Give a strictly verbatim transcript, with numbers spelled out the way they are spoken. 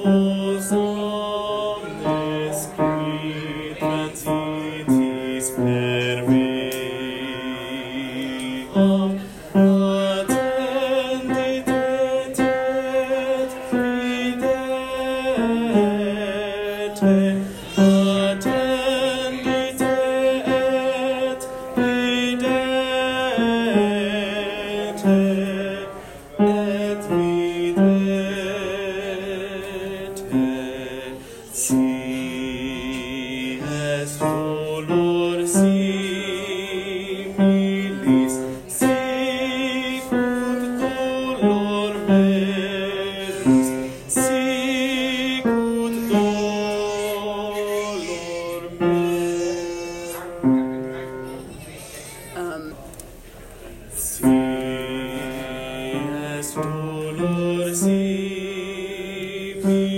Os omnes qui transitis per viam, attendit et et fidete, attendit et fidete, et fidete. Si est dolor similis, sicut dolor meus, sicut dolor meus. Um, Si est dolor similis,